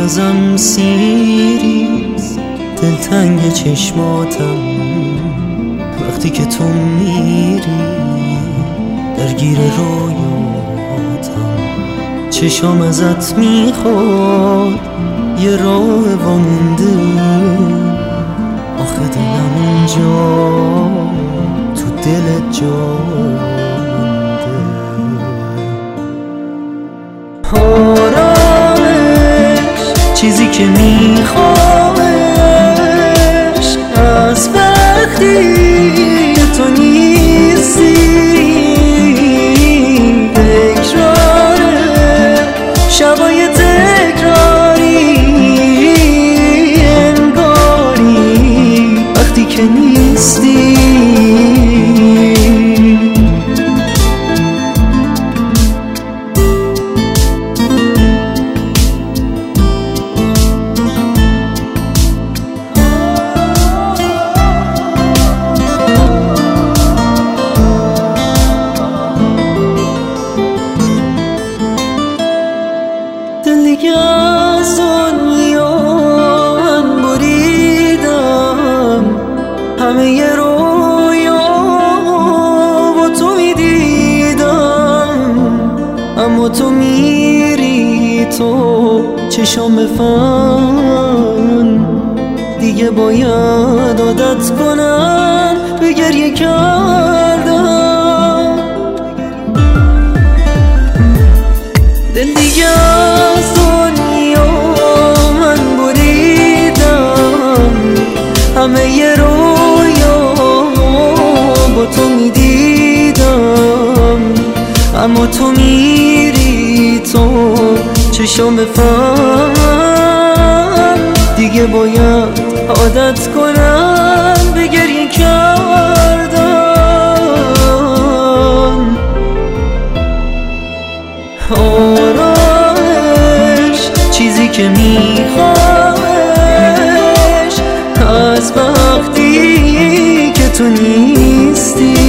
ازم سیری، دلتنگ چشماتم وقتی که تو میری، درگیر رویاتم چشام ازت میخواد یه راه وامونده، آخه دلم اونجا تو دلت جا مونده. آرامش چیزی که میخوامش از وقتی که تو نیستی، تکراره شبای تکراری انگاری وقتی که نیستی. دیگه از دنیا من بریدم، همه ی رویا با تو میدیدم، اما تو میری تو چشام بفن، دیگه باید عادت کنم به گریه کردم. دل دیگه از دنیا من بریدم، همه ی رویا با تو میدیدم، اما تو میری تو چشام بفهم، دیگه باید عادت کنم به گریه کردم. آرامش چیزی که میخوامش از وقتی که تو نیستی،